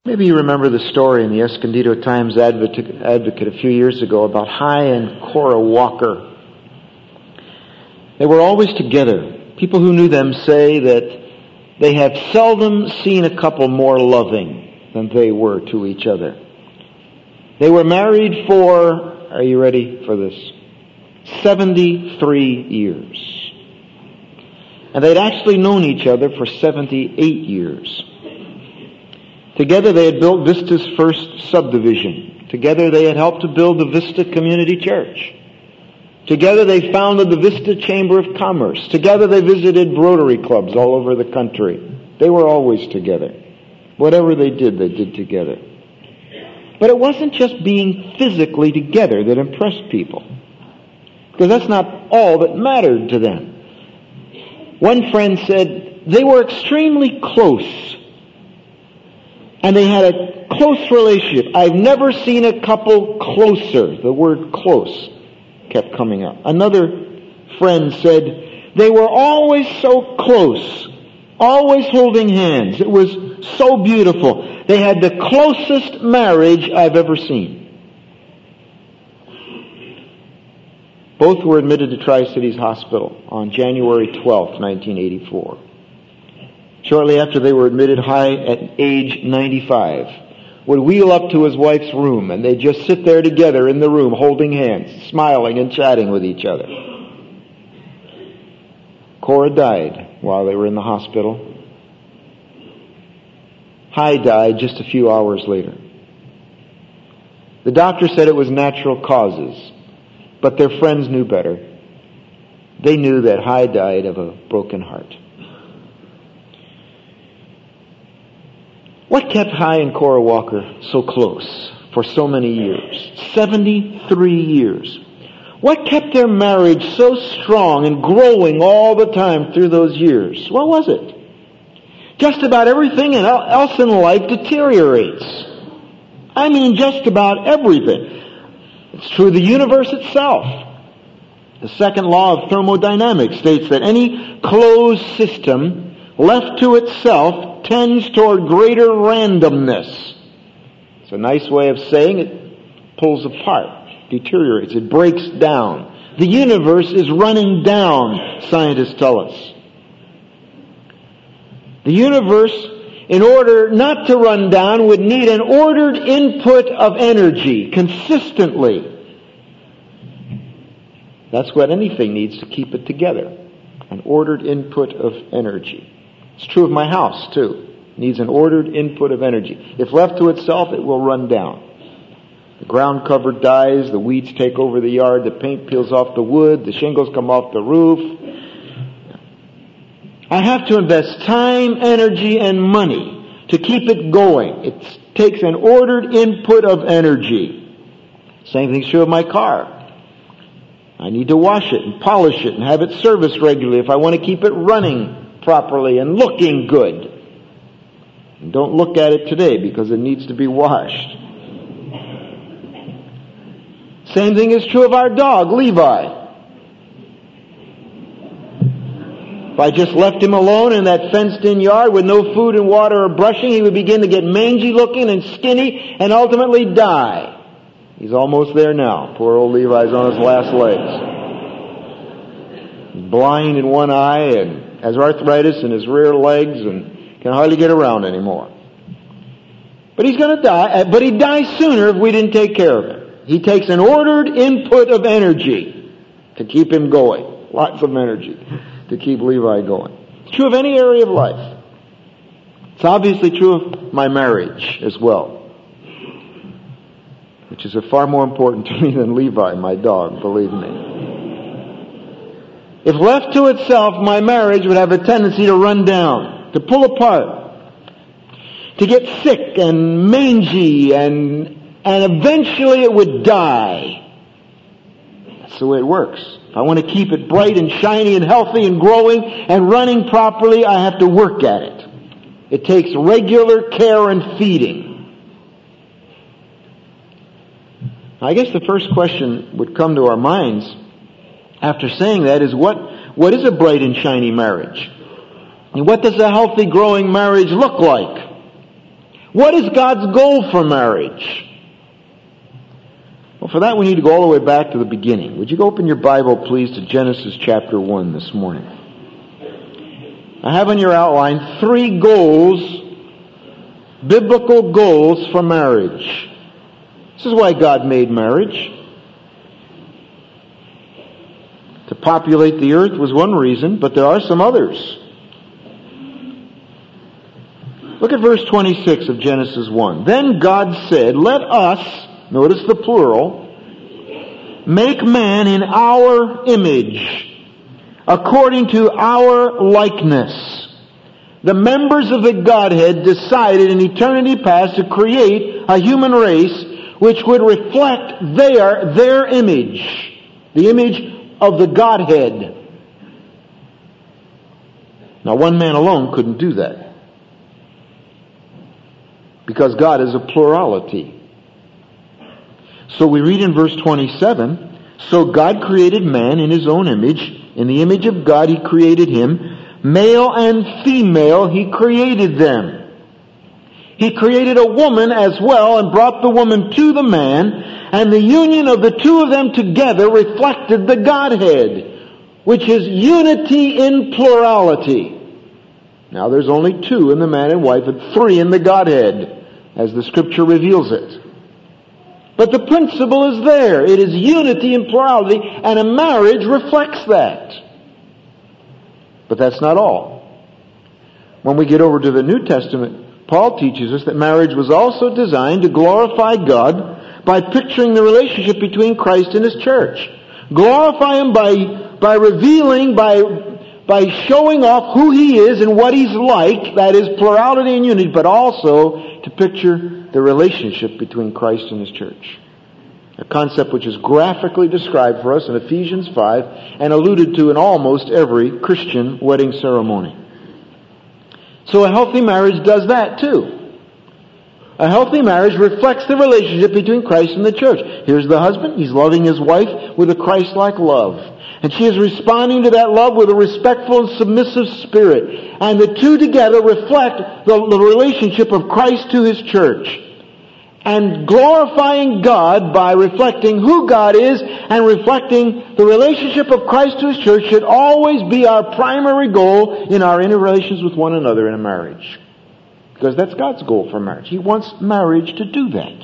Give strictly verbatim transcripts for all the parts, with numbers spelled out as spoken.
Maybe you remember the story in the Escondido Times Advocate, Advocate a few years ago about Hy and Cora Walker. They were always together. People who knew them say that they have seldom seen a couple more loving than they were to each other. They were married for, are you ready for this? seventy-three years. And they'd actually known each other for seventy-eight years. Together they had built Vista's first subdivision. Together they had helped to build the Vista Community Church. Together they founded the Vista Chamber of Commerce. Together they visited Rotary clubs all over the country. They were always together. Whatever they did, they did together. But it wasn't just being physically together that impressed people, because that's not all that mattered to them. One friend said they were extremely close, and they had a close relationship. I've never seen a couple closer. The word close kept coming up. Another friend said they were always so close, always holding hands. It was so beautiful. They had the closest marriage I've ever seen. Both were admitted to Tri-Cities Hospital on January twelfth, nineteen eighty-four. Shortly after they were admitted, Hy, at age ninety-five, would wheel up to his wife's room, and they'd just sit there together in the room, holding hands, smiling and chatting with each other. Cora died while they were in the hospital. Hy died just a few hours later. The doctor said it was natural causes, but their friends knew better. They knew that Hy died of a broken heart. What kept Hy and Cora Walker so close for so many years? seventy-three years. What kept their marriage so strong and growing all the time through those years? What was it? Just about everything else in life deteriorates. I mean, just about everything. It's true of the universe itself. The second law of thermodynamics states that any closed system left to itself tends toward greater randomness. It's a nice way of saying it pulls apart, deteriorates, it breaks down. The universe is running down, scientists tell us. The universe, in order not to run down, would need an ordered input of energy consistently. That's what anything needs to keep it together. An ordered input of energy. It's true of my house, too. It needs an ordered input of energy. If left to itself, it will run down. The ground cover dies, the weeds take over the yard, the paint peels off the wood, the shingles come off the roof. I have to invest time, energy, and money to keep it going. It takes an ordered input of energy. Same thing's true of my car. I need to wash it and polish it and have it serviced regularly if I want to keep it running properly and looking good. And don't look at it today because it needs to be washed. Same thing is true of our dog, Levi. If I just left him alone in that fenced-in yard with no food and water or brushing, he would begin to get mangy looking and skinny and ultimately die. He's almost there now. Poor old Levi's on his last legs. He's blind in one eye and has arthritis in his rear legs and can hardly get around anymore. But he's going to die, but he'd die sooner if we didn't take care of him. He takes an ordered input of energy to keep him going. Lots of energy to keep Levi going. It's true of any area of life. It's obviously true of my marriage as well, which is far more important to me than Levi, my dog, believe me. If left to itself, my marriage would have a tendency to run down, to pull apart, to get sick and mangy, and and eventually it would die. That's the way it works. If I want to keep it bright and shiny and healthy and growing and running properly, I have to work at it. It takes regular care and feeding. I guess the first question would come to our minds after saying that is what, what is a bright and shiny marriage? And what does a healthy, growing marriage look like? What is God's goal for marriage? Well, for that we need to go all the way back to the beginning. Would you go open your Bible, please, to Genesis chapter one this morning? I have on your outline three goals, biblical goals for marriage. This is why God made marriage. To populate the earth was one reason, but there are some others. Look at verse twenty-six of Genesis one. Then God said, let us, notice the plural, make man in our image, according to our likeness. The members of the Godhead decided in eternity past to create a human race which would reflect their, their image, the image of the Godhead. Now, one man alone couldn't do that, because God is a plurality. So we read in verse twenty-seven, so God created man in His own image. In the image of God He created him. Male and female He created them. He created a woman as well and brought the woman to the man, and the union of the two of them together reflected the Godhead, which is unity in plurality. Now there's only two in the man and wife and three in the Godhead, as the Scripture reveals it. But the principle is there. It is unity in plurality, and a marriage reflects that. But that's not all. When we get over to the New Testament, Paul teaches us that marriage was also designed to glorify God by picturing the relationship between Christ and His church. Glorify Him by, by revealing, by, by showing off who He is and what He's like, that is plurality and unity, but also to picture the relationship between Christ and His church. A concept which is graphically described for us in Ephesians five and alluded to in almost every Christian wedding ceremony. So a healthy marriage does that too. A healthy marriage reflects the relationship between Christ and the church. Here's the husband. He's loving his wife with a Christ-like love. And she is responding to that love with a respectful and submissive spirit. And the two together reflect the, the relationship of Christ to His church. And glorifying God by reflecting who God is and reflecting the relationship of Christ to His church should always be our primary goal in our interrelations with one another in a marriage. Because that's God's goal for marriage. He wants marriage to do that.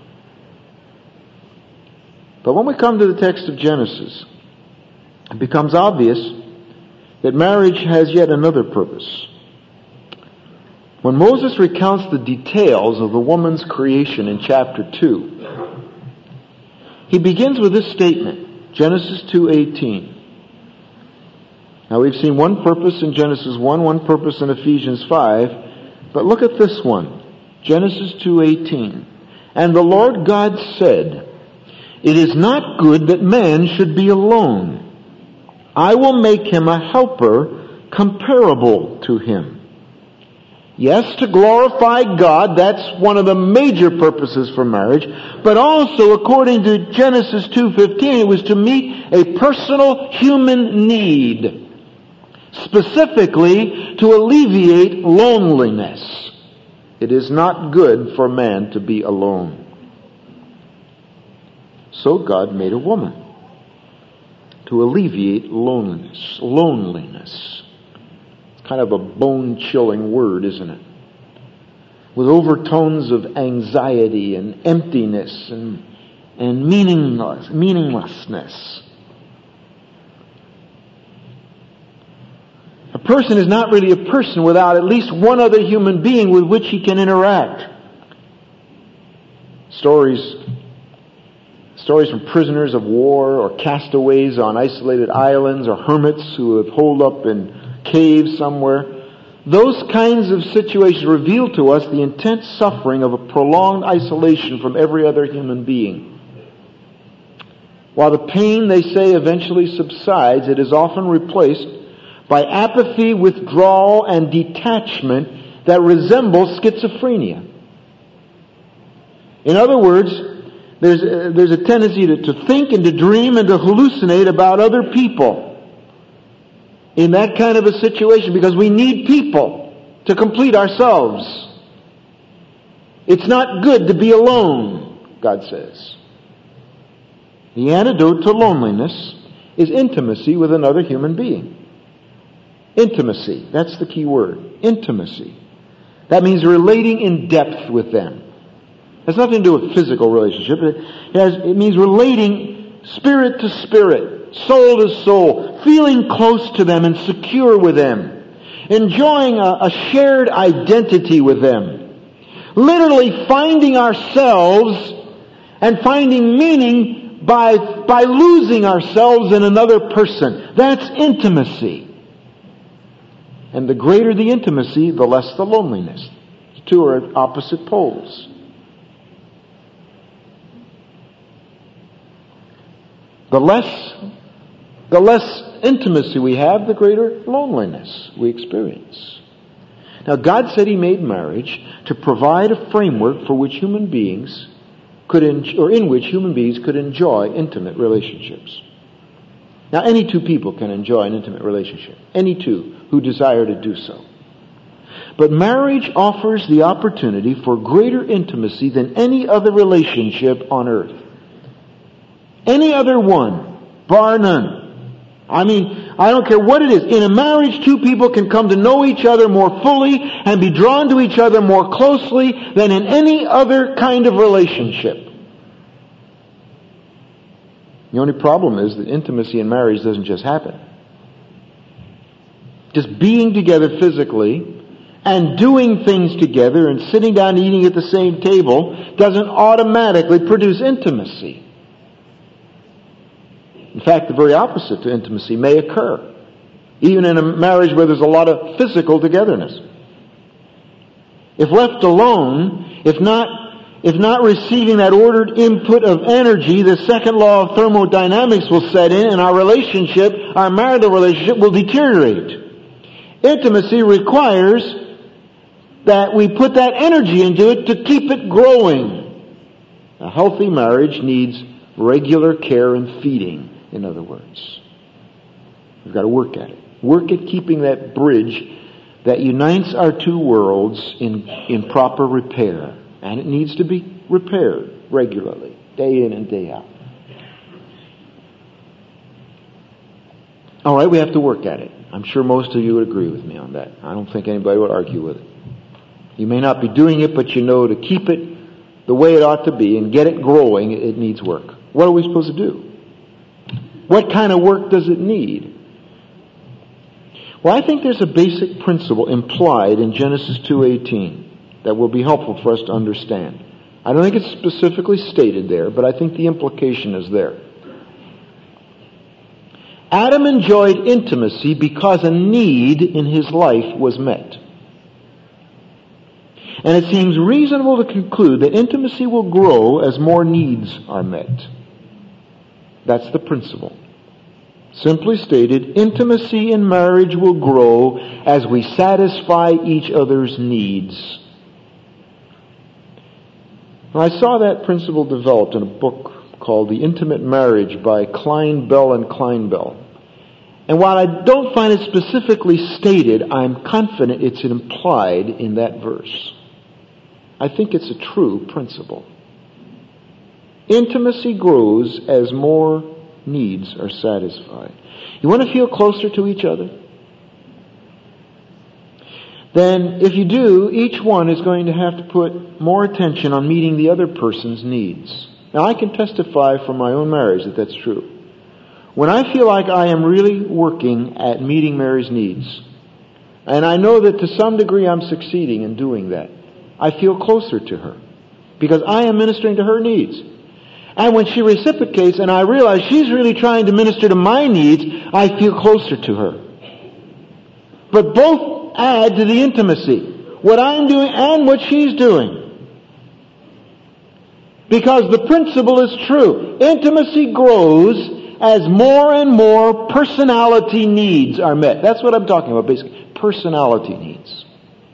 But when we come to the text of Genesis, it becomes obvious that marriage has yet another purpose. When Moses recounts the details of the woman's creation in chapter two, he begins with this statement, Genesis two eighteen. Now we've seen one purpose in Genesis one, one purpose in Ephesians five, but look at this one, Genesis two eighteen. And the Lord God said, it is not good that man should be alone. I will make him a helper comparable to him. Yes, to glorify God, that's one of the major purposes for marriage, but also according to Genesis two fifteen, it was to meet a personal human need, specifically to alleviate loneliness. It is not good for man to be alone. So God made a woman to alleviate loneliness. Loneliness. Kind of a bone-chilling word, isn't it? With overtones of anxiety and emptiness and, and meaningless, meaninglessness. A person is not really a person without at least one other human being with which he can interact. Stories, stories from prisoners of war or castaways on isolated islands or hermits who have holed up in caves somewhere. Those kinds of situations reveal to us the intense suffering of a prolonged isolation from every other human being. While the pain, they say, eventually subsides, it is often replaced by apathy, withdrawal, and detachment that resembles schizophrenia. In other words, there's a, there's a tendency to, to think and to dream and to hallucinate about other people in that kind of a situation, because we need people to complete ourselves. It's not good to be alone, God says. The antidote to loneliness is intimacy with another human being. Intimacy, that's the key word. Intimacy. That means relating in depth with them. It has nothing to do with physical relationship. It, has, it means relating spirit to spirit, soul to soul, feeling close to them and secure with them, enjoying a, a shared identity with them, literally finding ourselves and finding meaning by, by losing ourselves in another person. That's intimacy. And the greater the intimacy, the less the loneliness. The two are at opposite poles. The less, the less intimacy we have, the greater loneliness we experience. Now, God said He made marriage to provide a framework for which human beings could, en- or in which human beings could enjoy intimate relationships. Now, any two people can enjoy an intimate relationship. Any two who desire to do so. But marriage offers the opportunity for greater intimacy than any other relationship on earth. Any other one, bar none. I mean, I don't care what it is. In a marriage, two people can come to know each other more fully and be drawn to each other more closely than in any other kind of relationship. The only problem is that intimacy in marriage doesn't just happen. Just being together physically and doing things together and sitting down and eating at the same table doesn't automatically produce intimacy. In fact, the very opposite to intimacy may occur, even in a marriage where there's a lot of physical togetherness. If left alone, if not If not receiving that ordered input of energy, the second law of thermodynamics will set in and our relationship, our marital relationship, will deteriorate. Intimacy requires that we put that energy into it to keep it growing. A healthy marriage needs regular care and feeding, in other words. We've got to work at it. Work at keeping that bridge that unites our two worlds in, in proper repair. And it needs to be repaired regularly, day in and day out. All right, we have to work at it. I'm sure most of you would agree with me on that. I don't think anybody would argue with it. You may not be doing it, but you know to keep it the way it ought to be and get it growing, it needs work. What are we supposed to do? What kind of work does it need? Well, I think there's a basic principle implied in Genesis two eighteen. That will be helpful for us to understand. I don't think it's specifically stated there, but I think the implication is there. Adam enjoyed intimacy because a need in his life was met. And it seems reasonable to conclude that intimacy will grow as more needs are met. That's the principle. Simply stated, intimacy in marriage will grow as we satisfy each other's needs. I saw that principle developed in a book called The Intimate Marriage by Klein, Bell, and Klein Bell. And while I don't find it specifically stated, I'm confident it's implied in that verse. I think it's a true principle. Intimacy grows as more needs are satisfied. You want to feel closer to each other? Then if you do, each one is going to have to put more attention on meeting the other person's needs. Now, I can testify from my own marriage that that's true. When I feel like I am really working at meeting Mary's needs, and I know that to some degree I'm succeeding in doing that, I feel closer to her because I am ministering to her needs. And when she reciprocates and I realize she's really trying to minister to my needs, I feel closer to her. But both add to the intimacy, what I'm doing and what she's doing. Because the principle is true. Intimacy grows as more and more personality needs are met. That's what I'm talking about, basically. Personality needs.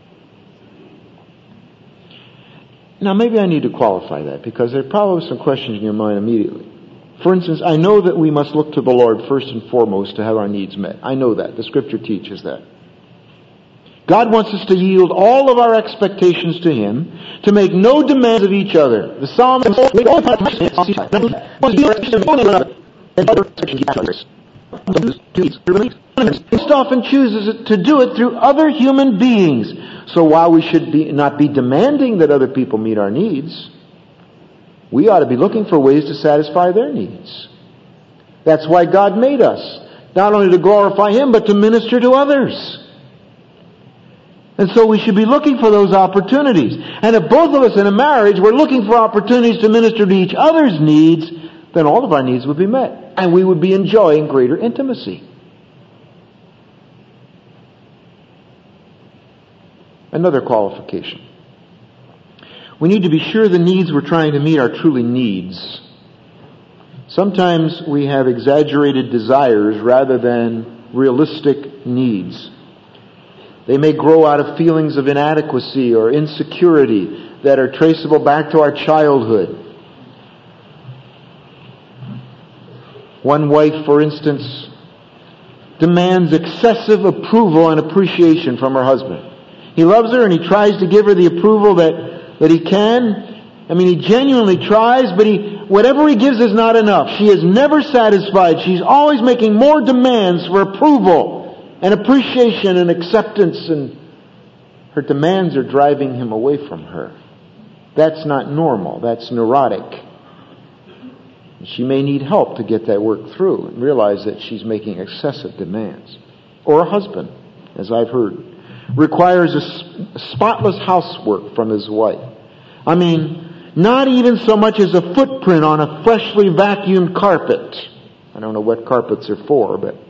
Now, maybe I need to qualify that because there are probably some questions in your mind immediately. For instance, I know that we must look to the Lord first and foremost to have our needs met. I know that. The Scripture teaches that. God wants us to yield all of our expectations to Him, to make no demands of each other. The psalmist most often chooses to do it through other human beings. So while we should be, not be demanding that other people meet our needs, we ought to be looking for ways to satisfy their needs. That's why God made us, not only to glorify Him, but to minister to others. And so we should be looking for those opportunities. And if both of us in a marriage were looking for opportunities to minister to each other's needs, then all of our needs would be met. And we would be enjoying greater intimacy. Another qualification. We need to be sure the needs we're trying to meet are truly needs. Sometimes we have exaggerated desires rather than realistic needs. They may grow out of feelings of inadequacy or insecurity that are traceable back to our childhood. One wife, for instance, demands excessive approval and appreciation from her husband. He loves her and he tries to give her the approval that, that he can. I mean, he genuinely tries, but he, whatever he gives is not enough. She is never satisfied. She's always making more demands for approval and appreciation and acceptance, and her demands are driving him away from her. That's not normal. That's neurotic. She may need help to get that work through and realize that she's making excessive demands. Or a husband, as I've heard, requires a spotless housework from his wife. I mean, not even so much as a footprint on a freshly vacuumed carpet. I don't know what carpets are for, but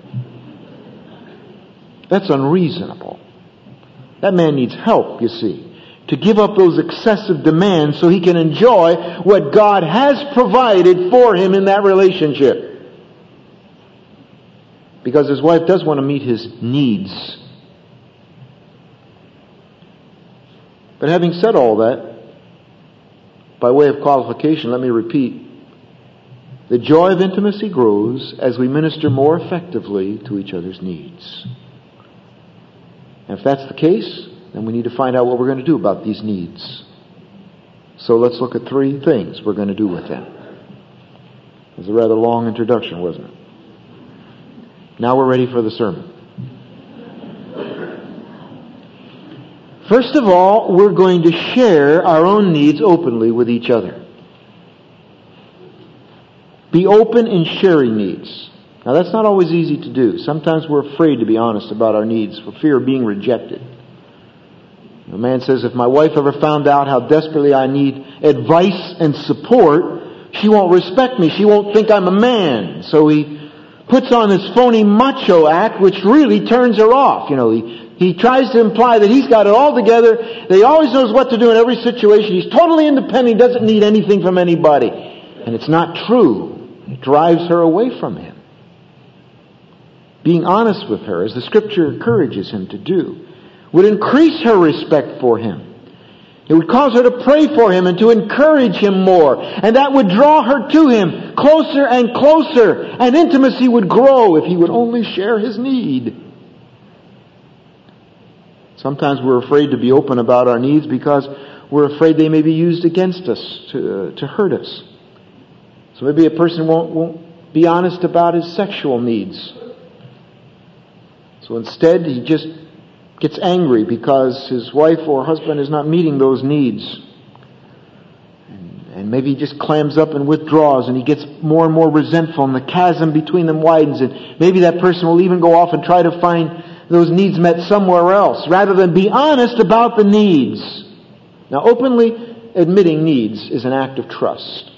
that's unreasonable. That man needs help, you see, to give up those excessive demands so he can enjoy what God has provided for him in that relationship. Because his wife does want to meet his needs. But having said all that, by way of qualification, let me repeat, the joy of intimacy grows as we minister more effectively to each other's needs. And if that's the case, then we need to find out what we're going to do about these needs. So let's look at three things we're going to do with them. It was a rather long introduction, wasn't it? Now we're ready for the sermon. First of all, we're going to share our own needs openly with each other. Be open in sharing needs. Now that's not always easy to do. Sometimes we're afraid to be honest about our needs for fear of being rejected. A man says, if my wife ever found out how desperately I need advice and support, she won't respect me. She won't think I'm a man. So he puts on this phony macho act which really turns her off. You know, he, he tries to imply that he's got it all together, that he always knows what to do in every situation. He's totally independent. He doesn't need anything from anybody. And it's not true. It drives her away from him. Being honest with her, as the Scripture encourages him to do, would increase her respect for him. It would cause her to pray for him and to encourage him more. And that would draw her to him closer and closer. And intimacy would grow if he would only share his need. Sometimes we're afraid to be open about our needs because we're afraid they may be used against us to, uh, to hurt us. So maybe a person won't, won't be honest about his sexual needs. So instead, he just gets angry because his wife or husband is not meeting those needs. And, and maybe he just clams up and withdraws, and he gets more and more resentful, and the chasm between them widens, and maybe that person will even go off and try to find those needs met somewhere else, rather than be honest about the needs. Now, openly admitting needs is an act of trust.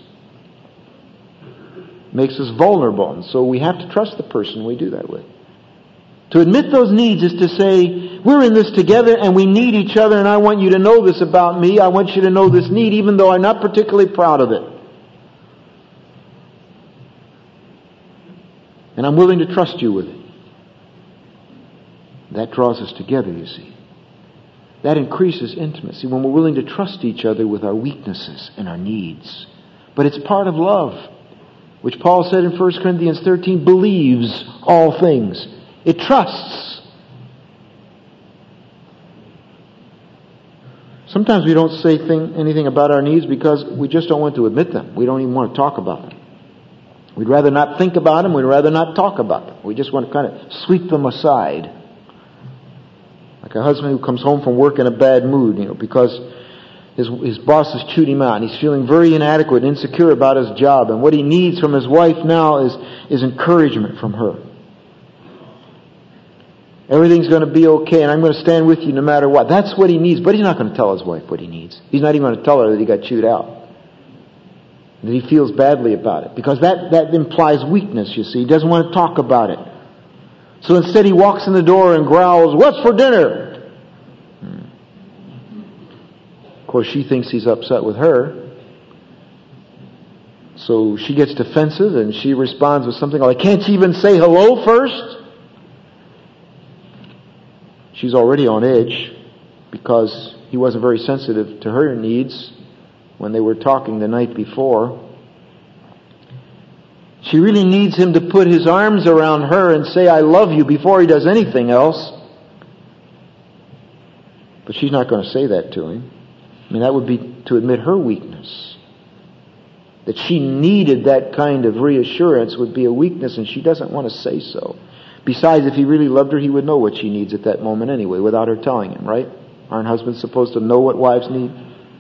It makes us vulnerable, and so we have to trust the person we do that with. To admit those needs is to say, we're in this together and we need each other, and I want you to know this about me. I want you to know this need even though I'm not particularly proud of it. And I'm willing to trust you with it. That draws us together, you see. That increases intimacy when we're willing to trust each other with our weaknesses and our needs. But it's part of love, which Paul said in First Corinthians thirteen, believes all things. It trusts. Sometimes we don't say thing, anything about our needs because we just don't want to admit them. We don't even want to talk about them. We'd rather not think about them. We'd rather not talk about them. We just want to kind of sweep them aside. Like a husband who comes home from work in a bad mood, you know, because his, his boss has chewed him out and he's feeling very inadequate and insecure about his job. And what he needs from his wife now is, is encouragement from her. Everything's going to be okay and I'm going to stand with you no matter what. That's what he needs. But he's not going to tell his wife what he needs. He's not even going to tell her that he got chewed out. That he feels badly about it. Because that, that implies weakness, you see. He doesn't want to talk about it. So instead he walks in the door and growls, "What's for dinner?" Hmm. Of course she thinks he's upset with her. So she gets defensive and she responds with something like, "Can't you even say hello first?" She's already on edge because he wasn't very sensitive to her needs when they were talking the night before. She really needs him to put his arms around her and say, "I love you," before he does anything else. But she's not going to say that to him. I mean, that would be to admit her weakness. That she needed that kind of reassurance would be a weakness, and she doesn't want to say so. Besides, if he really loved her, he would know what she needs at that moment anyway, without her telling him, right? Aren't husbands supposed to know what wives need?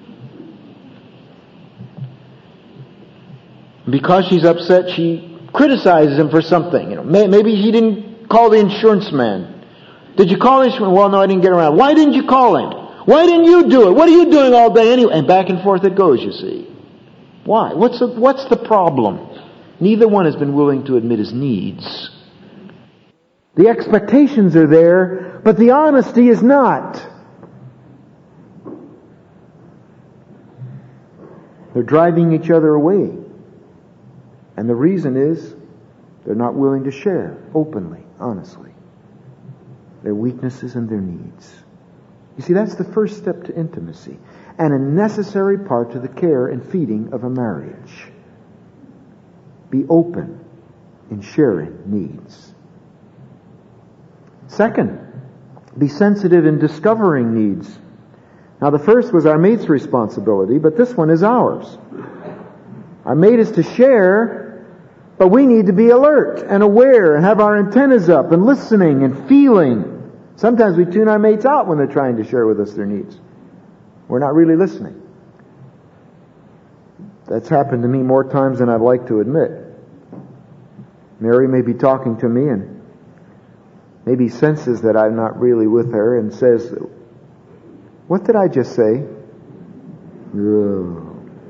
Because she's upset, she criticizes him for something. You know, maybe he didn't call the insurance man. Did you call the insurance man? Well, no, I didn't get around. Why didn't you call him? Why didn't you do it? What are you doing all day anyway? And back and forth it goes, you see. Why? What's the, what's the problem? Neither one has been willing to admit his needs. The expectations are there, but the honesty is not. They're driving each other away. And the reason is they're not willing to share openly, honestly, their weaknesses and their needs. You see, that's the first step to intimacy and a necessary part to the care and feeding of a marriage. Be open in sharing needs. Second, be sensitive in discovering needs. Now the first was our mate's responsibility, but this one is ours. Our mate is to share, but we need to be alert and aware and have our antennas up and listening and feeling. Sometimes we tune our mates out when they're trying to share with us their needs. We're not really listening. That's happened to me more times than I'd like to admit. Mary may be talking to me and maybe senses that I'm not really with her and says, "What did I just say?" Ugh.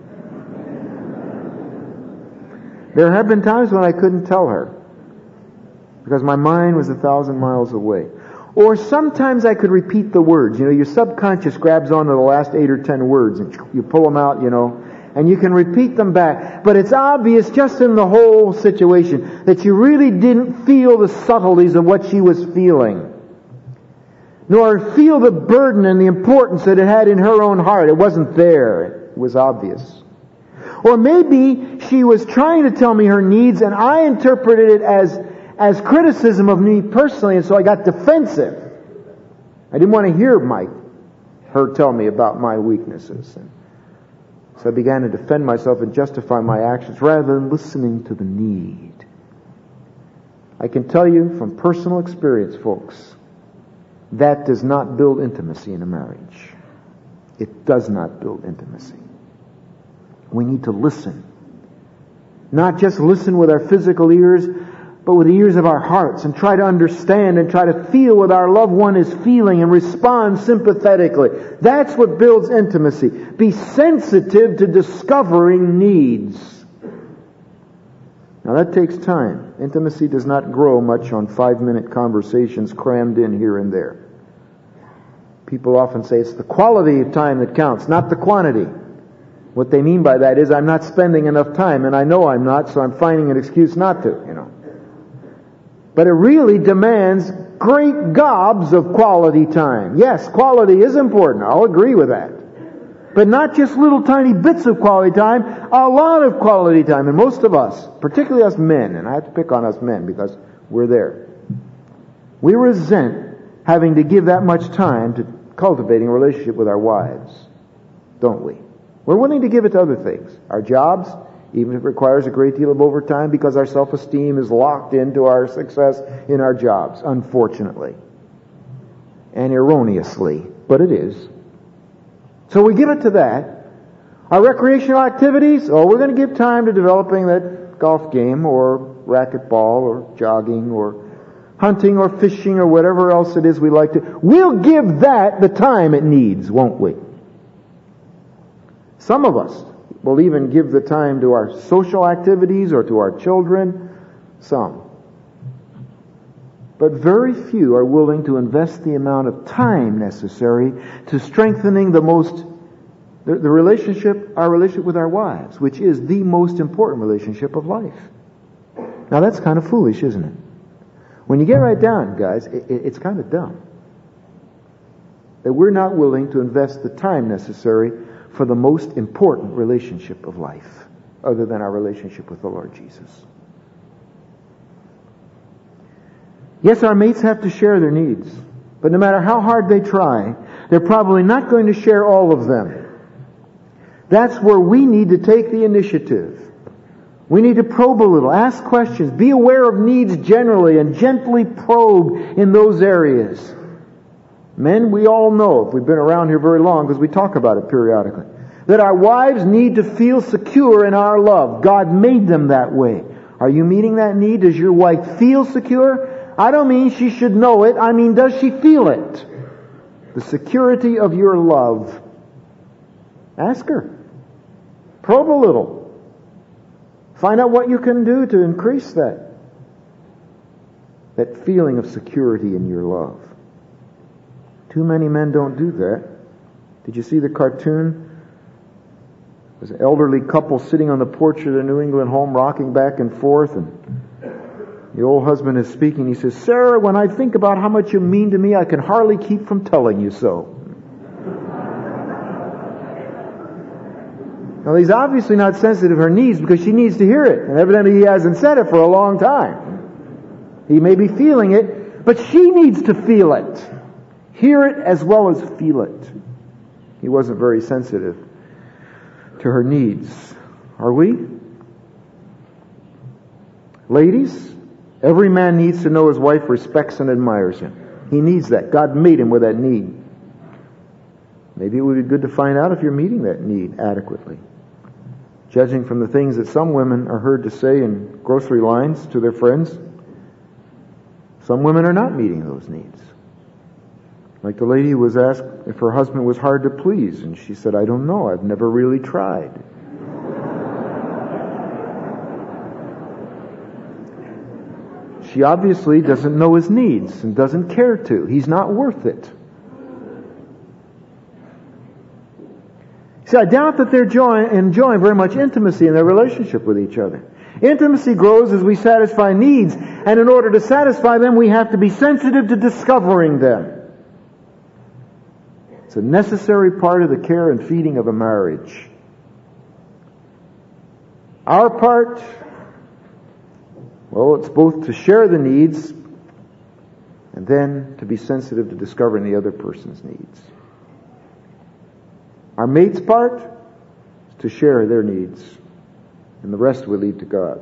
There have been times when I couldn't tell her because my mind was a thousand miles away. Or sometimes I could repeat the words. You know, your subconscious grabs onto the last eight or ten words and you pull them out, you know, and you can repeat them back. But it's obvious just in the whole situation that you really didn't feel the subtleties of what she was feeling, nor feel the burden and the importance that it had in her own heart. It wasn't there. It was obvious. Or maybe she was trying to tell me her needs and I interpreted it as, as criticism of me personally, and so I got defensive. I didn't want to hear my, her tell me about my weaknesses. And so I began to defend myself and justify my actions rather than listening to the need. I can tell you from personal experience, folks, that does not build intimacy in a marriage. It does not build intimacy. We need to listen. Not just listen with our physical ears, but with the ears of our hearts and try to understand and try to feel what our loved one is feeling and respond sympathetically. That's what builds intimacy. Be sensitive to discovering needs. Now that takes time. Intimacy does not grow much on five-minute conversations crammed in here and there. People often say it's the quality of time that counts, not the quantity. What they mean by that is I'm not spending enough time, and I know I'm not, so I'm finding an excuse not to, you know. But it really demands great gobs of quality time. Yes, quality is important. I'll agree with that. But not just little tiny bits of quality time, a lot of quality time. And most of us, particularly us men, and I have to pick on us men because we're there, we resent having to give that much time to cultivating a relationship with our wives. don't we? We're willing to give it to other things. Our jobs, even if it requires a great deal of overtime, because our self-esteem is locked into our success in our jobs, unfortunately. And erroneously, but it is. So we give it to that. Our recreational activities, oh, we're going to give time to developing that golf game or racquetball or jogging or hunting or fishing or whatever else it is we like to. We'll give that the time it needs, won't we? Some of us will even give the time to our social activities or to our children. Some. But very few are willing to invest the amount of time necessary to strengthening the most, the, the relationship, our relationship with our wives, which is the most important relationship of life. Now that's kind of foolish, isn't it? When you get right down, guys, it, it, it's kind of dumb. That we're not willing to invest the time necessary for the most important relationship of life, other than our relationship with the Lord Jesus. Yes, our mates have to share their needs, but no matter how hard they try, they're probably not going to share all of them. That's where we need to take the initiative. We need to probe a little, ask questions, be aware of needs generally, and gently probe in those areas. Men, we all know, if we've been around here very long, because we talk about it periodically, that our wives need to feel secure in our love. God made them that way. Are you meeting that need? Does your wife feel secure? I don't mean she should know it. I mean, does she feel it? The security of your love. Ask her. Probe a little. Find out what you can do to increase that. That feeling of security in your love. Too many men don't do that. Did you see the cartoon? There's an elderly couple sitting on the porch of their New England home, rocking back and forth, and the old husband is speaking. He says, "Sarah, when I think about how much you mean to me, I can hardly keep from telling you so." Now, he's obviously not sensitive to her needs because she needs to hear it, and evidently he hasn't said it for a long time. He may be feeling it, but she needs to feel it. Hear it as well as feel it. He wasn't very sensitive to her needs. Are we? Ladies, every man needs to know his wife respects and admires him. He needs that. God made him with that need. Maybe it would be good to find out if you're meeting that need adequately. Judging from the things that some women are heard to say in grocery lines to their friends, some women are not meeting those needs. Like the lady who was asked if her husband was hard to please, and she said, "I don't know, I've never really tried." She obviously doesn't know his needs and doesn't care to. He's not worth it. See, I doubt that they're enjoying, enjoying very much intimacy in their relationship with each other. Intimacy grows as we satisfy needs, and in order to satisfy them, we have to be sensitive to discovering them. It's a necessary part of the care and feeding of a marriage. Our part, well, it's both to share the needs and then to be sensitive to discovering the other person's needs. Our mate's part is to share their needs, and the rest we leave to God.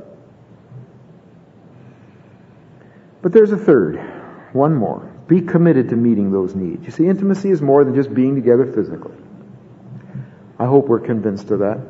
But there's a third, one more. Be committed to meeting those needs. You see, intimacy is more than just being together physically. I hope we're convinced of that.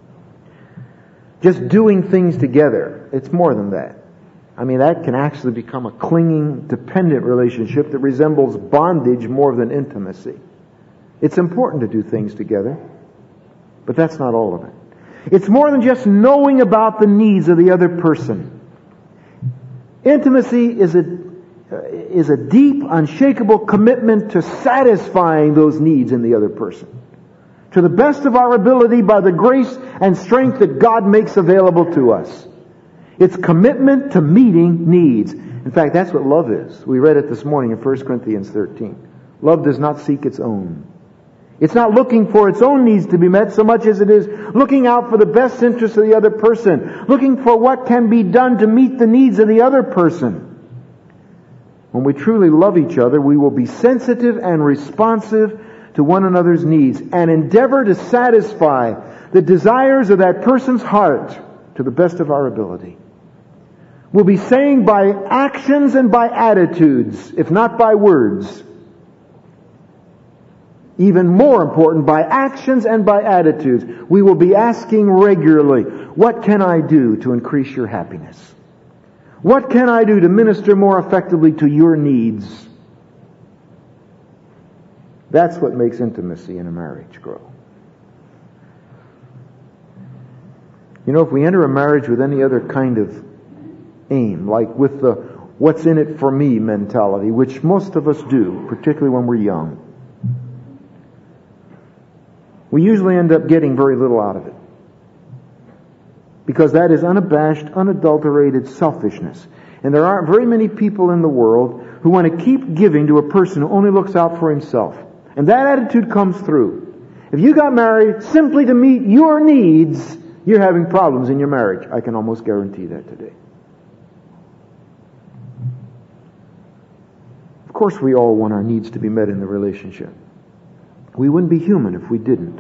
Just doing things together, it's more than that. I mean, that can actually become a clinging, dependent relationship that resembles bondage more than intimacy. It's important to do things together, but that's not all of it. It's more than just knowing about the needs of the other person. Intimacy is a is a deep, unshakable commitment to satisfying those needs in the other person. To the best of our ability by the grace and strength that God makes available to us. It's commitment to meeting needs. In fact, that's what love is. We read it this morning in First Corinthians thirteen. Love does not seek its own. It's not looking for its own needs to be met so much as it is looking out for the best interest of the other person. Looking for what can be done to meet the needs of the other person. When we truly love each other, we will be sensitive and responsive to one another's needs and endeavor to satisfy the desires of that person's heart to the best of our ability. We'll be saying by actions and by attitudes, if not by words. Even more important, by actions and by attitudes. We will be asking regularly, what can I do to increase your happiness? What can I do to minister more effectively to your needs? That's what makes intimacy in a marriage grow. You know, if we enter a marriage with any other kind of aim, like with the what's in it for me mentality, which most of us do, particularly when we're young, we usually end up getting very little out of it. Because that is unabashed, unadulterated selfishness. And there aren't very many people in the world who want to keep giving to a person who only looks out for himself. And that attitude comes through. If you got married simply to meet your needs, you're having problems in your marriage. I can almost guarantee that today. Of course we all want our needs to be met in the relationship. We wouldn't be human if we didn't.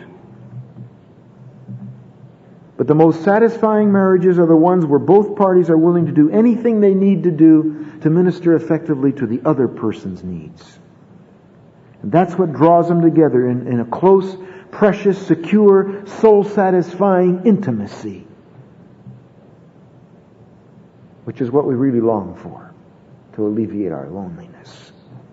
But the most satisfying marriages are the ones where both parties are willing to do anything they need to do to minister effectively to the other person's needs. And that's what draws them together in, in a close, precious, secure, soul-satisfying intimacy. Which is what we really long for, to alleviate our loneliness.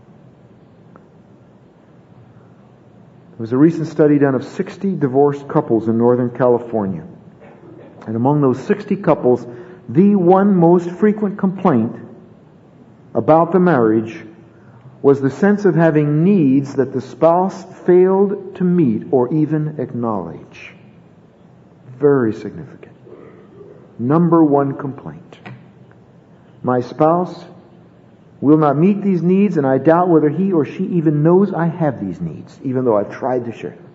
There was a recent study done of sixty divorced couples in Northern California. And among those sixty couples, the one most frequent complaint about the marriage was the sense of having needs that the spouse failed to meet or even acknowledge. Very significant. Number one complaint. My spouse will not meet these needs, and I doubt whether he or she even knows I have these needs, even though I've tried to share them.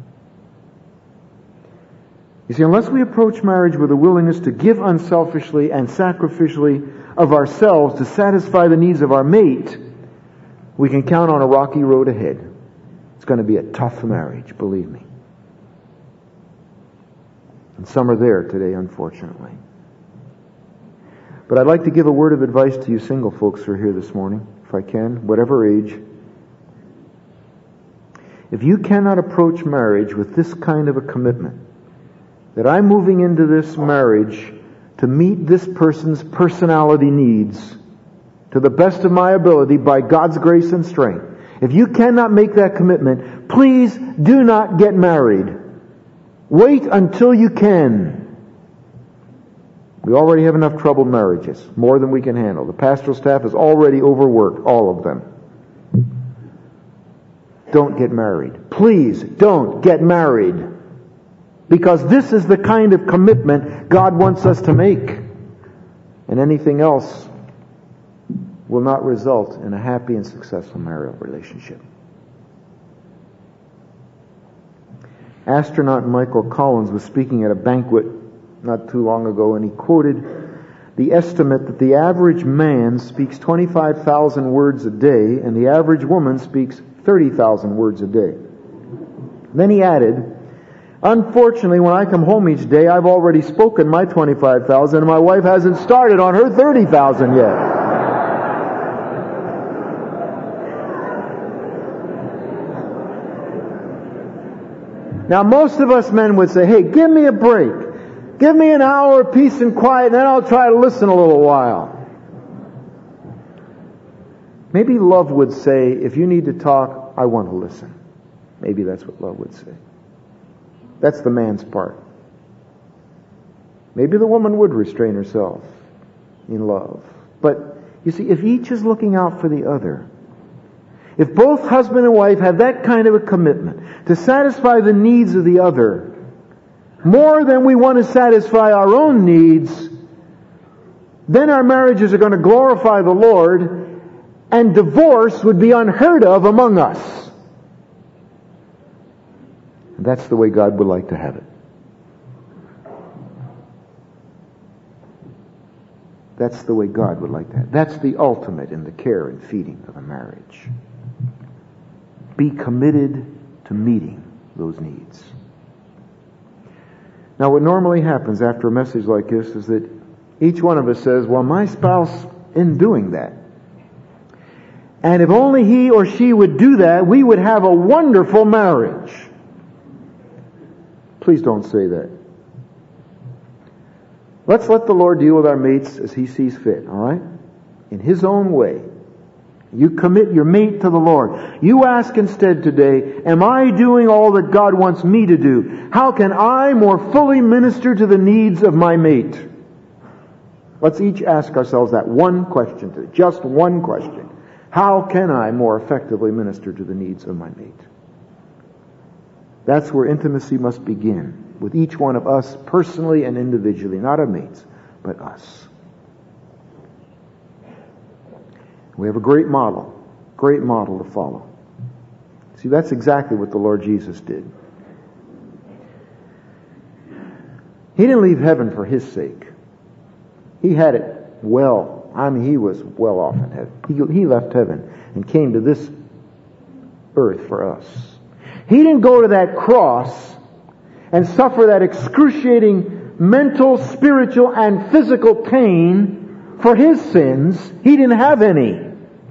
You see, unless we approach marriage with a willingness to give unselfishly and sacrificially of ourselves to satisfy the needs of our mate, we can count on a rocky road ahead. It's going to be a tough marriage, believe me. And some are there today, unfortunately. But I'd like to give a word of advice to you single folks who are here this morning, if I can, whatever age. If you cannot approach marriage with this kind of a commitment, that I'm moving into this marriage to meet this person's personality needs to the best of my ability by God's grace and strength. If you cannot make that commitment, please do not get married. Wait until you can. We already have enough troubled marriages, more than we can handle. The pastoral staff is already overworked, all of them. Don't get married. Please don't get married. Because this is the kind of commitment God wants us to make. And anything else will not result in a happy and successful marital relationship. Astronaut Michael Collins was speaking at a banquet not too long ago, and he quoted the estimate that the average man speaks twenty-five thousand words a day, and the average woman speaks thirty thousand words a day. Then he added, unfortunately, when I come home each day, I've already spoken my twenty-five thousand, and my wife hasn't started on her thirty thousand yet. Now, most of us men would say, hey, give me a break. Give me an hour of peace and quiet, and then I'll try to listen a little while. Maybe love would say, if you need to talk, I want to listen. Maybe that's what love would say. That's the man's part. Maybe the woman would restrain herself in love. But, you see, if each is looking out for the other, if both husband and wife have that kind of a commitment to satisfy the needs of the other, more than we want to satisfy our own needs, then our marriages are going to glorify the Lord, and divorce would be unheard of among us. That's the way God would like to have it. That's the way God would like to have it. That's the ultimate in the care and feeding of a marriage. Be committed to meeting those needs. Now, what normally happens after a message like this is that each one of us says, well, my spouse isn't doing that. And if only he or she would do that, we would have a wonderful marriage. Please don't say that. Let's let the Lord deal with our mates as He sees fit, all right? In His own way. You commit your mate to the Lord. You ask instead today, am I doing all that God wants me to do? How can I more fully minister to the needs of my mate? Let's each ask ourselves that one question today. Just one question. How can I more effectively minister to the needs of my mate? That's where intimacy must begin, with each one of us personally and individually, not our mates, but us. We have a great model, great model to follow. See, that's exactly what the Lord Jesus did. He didn't leave heaven for His sake. He had it well. I mean, He was well off in heaven. He, he left heaven and came to this earth for us. He didn't go to that cross and suffer that excruciating mental, spiritual, and physical pain for His sins. He didn't have any.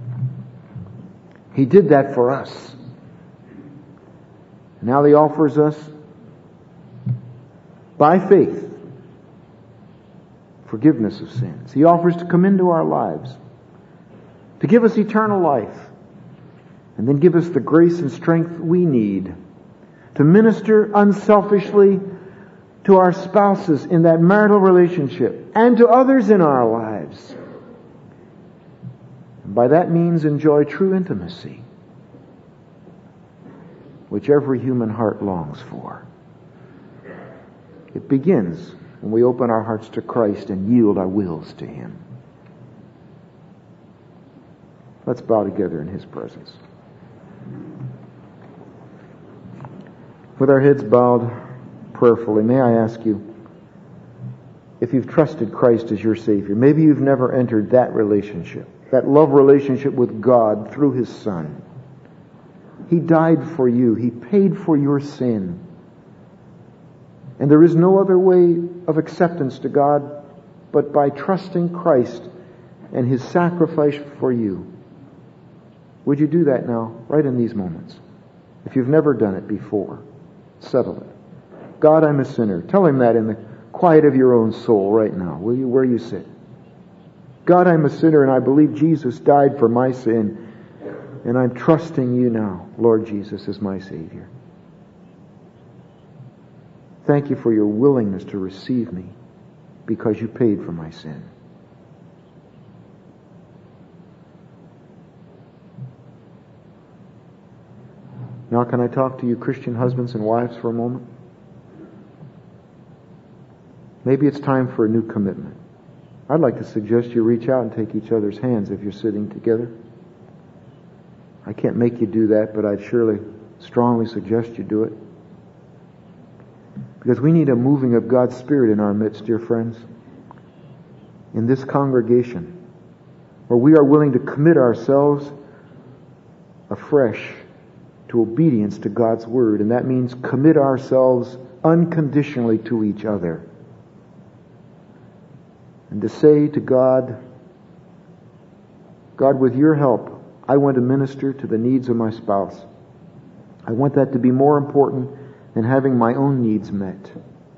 He did that for us. Now He offers us, by faith, forgiveness of sins. He offers to come into our lives, to give us eternal life, and then give us the grace and strength we need to minister unselfishly to our spouses in that marital relationship and to others in our lives. And by that means enjoy true intimacy, which every human heart longs for. It begins when we open our hearts to Christ and yield our wills to Him. Let's bow together in His presence. With our heads bowed prayerfully, may I ask you, if you've trusted Christ as your Savior, maybe you've never entered that relationship, that love relationship with God through His Son. He died for you. He paid for your sin. And there is no other way of acceptance to God but by trusting Christ and His sacrifice for you. Would you do that now, right in these moments? If you've never done it before, settle it. God, I'm a sinner. Tell Him that in the quiet of your own soul right now, will you, where you sit. God, I'm a sinner and I believe Jesus died for my sin, and I'm trusting you now, Lord Jesus, as my Savior. Thank you for your willingness to receive me because you paid for my sin. Now can I talk to you Christian husbands and wives for a moment? Maybe it's time for a new commitment. I'd like to suggest you reach out and take each other's hands if you're sitting together. I can't make you do that, but I'd surely strongly suggest you do it. Because we need a moving of God's Spirit in our midst, dear friends. In this congregation, where we are willing to commit ourselves afresh to obedience to God's Word. And that means commit ourselves unconditionally to each other. And to say to God, God, with your help, I want to minister to the needs of my spouse. I want that to be more important than having my own needs met.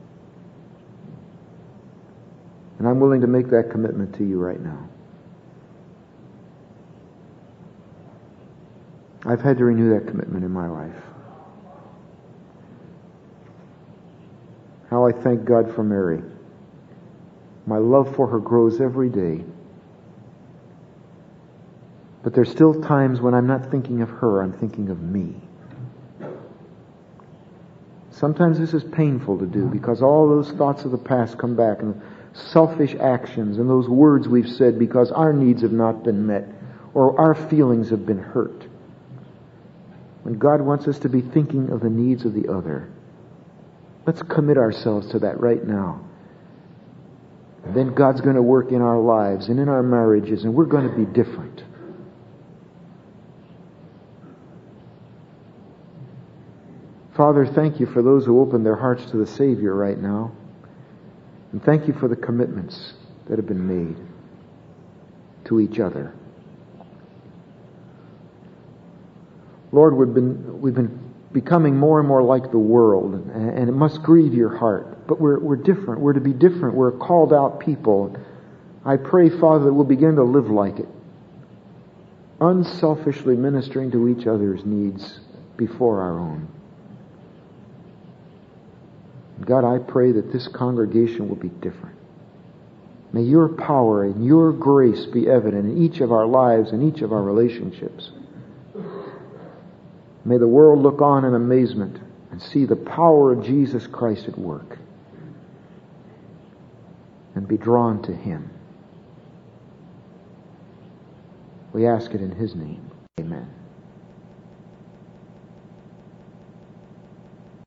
And I'm willing to make that commitment to you right now. I've had to renew that commitment in my life. How I thank God for Mary. My love for her grows every day. But there's still times when I'm not thinking of her, I'm thinking of me. Sometimes this is painful to do because all those thoughts of the past come back, and selfish actions and those words we've said because our needs have not been met or our feelings have been hurt. When God wants us to be thinking of the needs of the other, let's commit ourselves to that right now. And then God's going to work in our lives and in our marriages, and we're going to be different. Father, thank you for those who open their hearts to the Savior right now. And thank you for the commitments that have been made to each other. Lord, we've been, we've been becoming more and more like the world, and it must grieve your heart. But we're, we're different. We're to be different. We're a called out people. I pray, Father, that we'll begin to live like it, unselfishly ministering to each other's needs before our own. God, I pray that this congregation will be different. May your power and your grace be evident in each of our lives and each of our relationships. May the world look on in amazement and see the power of Jesus Christ at work and be drawn to Him. We ask it in His name. Amen.